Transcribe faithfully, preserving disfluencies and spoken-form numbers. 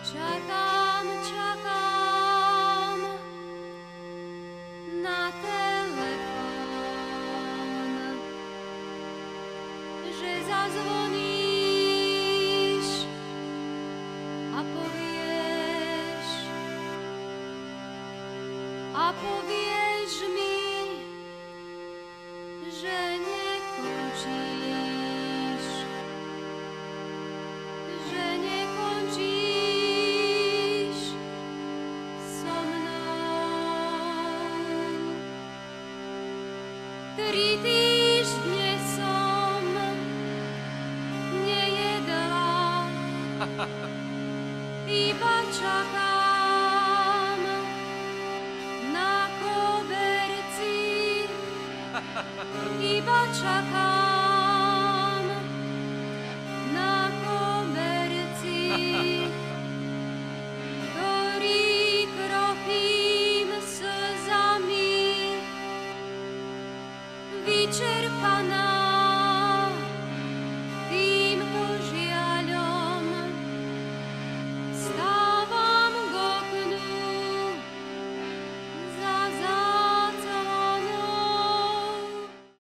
Čakám, čakám na telefón, že zazvoníš a povieš, a povieš mi, že nekončíš, že nekončíš so mnou. Tri týždne som nejedla, iba čakám na koberci, iba čakám na koberci, ktorý kropím slzami, vyčerpaná